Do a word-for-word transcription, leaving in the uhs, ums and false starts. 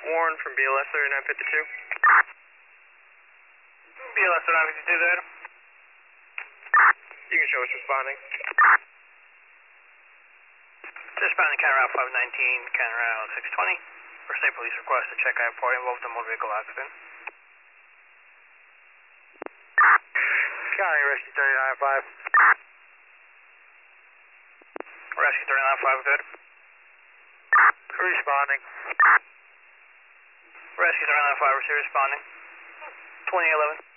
Warren from B L S thirty-nine fifty-two. B L S thirty-nine fifty-two there. You can show us responding. Just responding to Counter Route five nineteen, Counter Route six twenty. For state police request to check out party involved in a motor vehicle accident. County Rescue thirty-nine five. Rescue thirty-nine five, good. Responding. Rescue thirty-nine five, receive responding. twenty eleven.